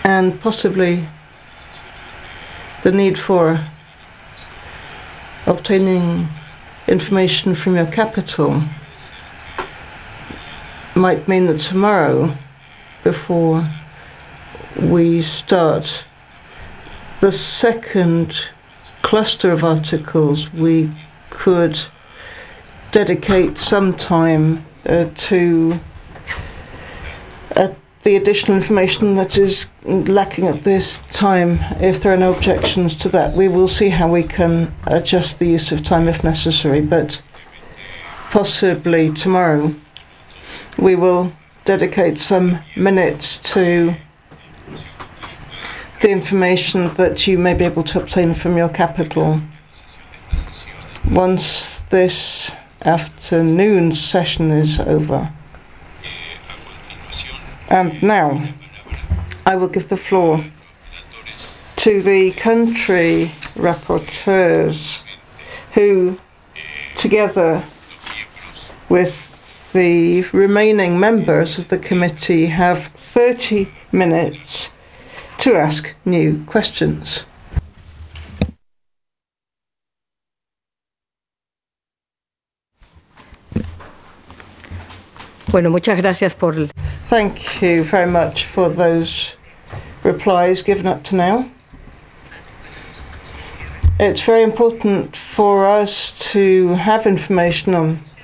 and possibly the need for obtaining information from your capital might mean that tomorrow, before we start the second cluster of articles, we could dedicate some time to the additional information that is lacking at this time. If there are no objections to that, we will see how we can adjust the use of time if necessary, but possibly tomorrow we will dedicate some minutes to the information that you may be able to obtain from your capital. Once this afternoon's session is over. And now, I will give the floor to the country rapporteurs who, together with the remaining members of the committee, have 30 minutes to ask new questions. Bueno, muchas gracias por... Thank you very much for those replies given up to now. It's very important for us to have information on